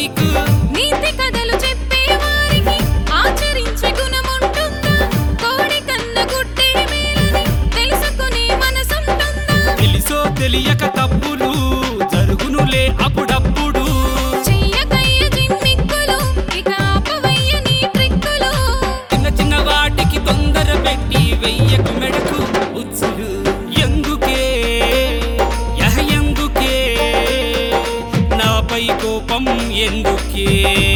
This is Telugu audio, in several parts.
నీకు నీతి కథలు చెప్పే వారికి ఆచరించే గుణముంటుందా కోడి కన్న గుడ్డే మేలని తెలుసుకునే మనసుంటుందా తెలుసో తెలియక తప్పులు జరుగునులే అప్పుడప్పుడు చెయ్యకయ్య జిమ్మిక్కులు ఇక ఆపవయ్య నీ ట్రిక్కులు చిన్న చిన్న వాటికి తొందర పెట్టి వెయ్యకు మెడకు ఉచ్చులు ఎందుకే ఎందుకే నాపై కోపం ఎందుకే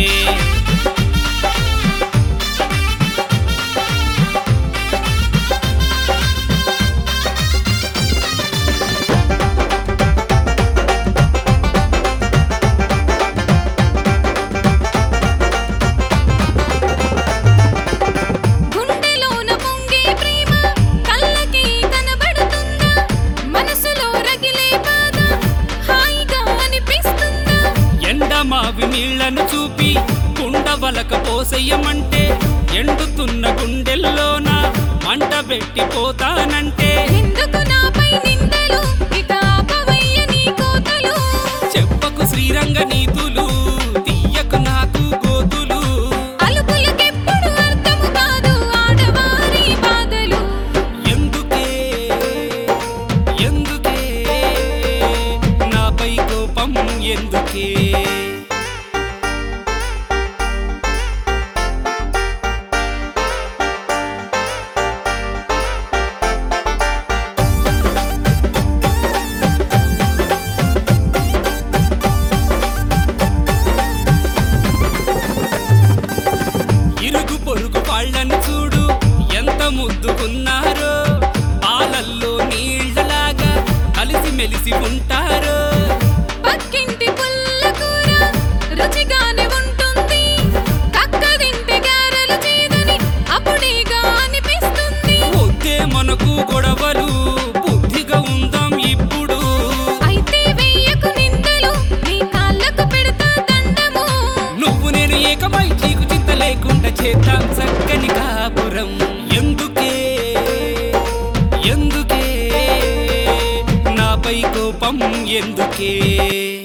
గుండెలోన పొంగే ప్రేమ కళ్ళకి కనబడుతుందా మనసులో రగిలే బాధ హాయిగా అనిపిస్తుందా ఎండమావి నీళ్లను చూపి కుండవలక పోసెయ్యమంటే ఎండుతున్న గుండెల్లోన మంట పెట్టిపోతానంటే ఎందుకు నాపై నిందలు ఇక ఆపవయ్య నీ కోతలు చెప్పకు శ్రీరంగ నీతులు తీయకు నాకు గోతులు అలుపులకెప్పుడు అర్థము కాదు ఆడవారి బాధలు ఎందుకే ఎందుకే నాపై కోపం ఎందుకే ఇరుగు పొరుగు వాళ్ళని చూడు ఎంత ముద్దుకున్నారో పాలల్లో నీళ్లలాగా కలిసి మెలిసి ఉంటారో పక్కింటి పుల్లకూర రుచిగానే ఉంటుంది కక్క తింటే గారెలు చేదని అప్పుడేగా అనిపిస్తుంది వద్దే మనకు గొడవలు బుద్ధిగా ఉందాం ఇప్పుడు అయితే వెయ్యకు నిందలు నీ కాళ్ళకు పెడతా దండము నువ్వు నేను ఏకమై చీకు చింత లేకుండా చేద్దాం చక్కని కాపురం ఎందుకే ఎందుకే నాపై కోపం ఎందుకే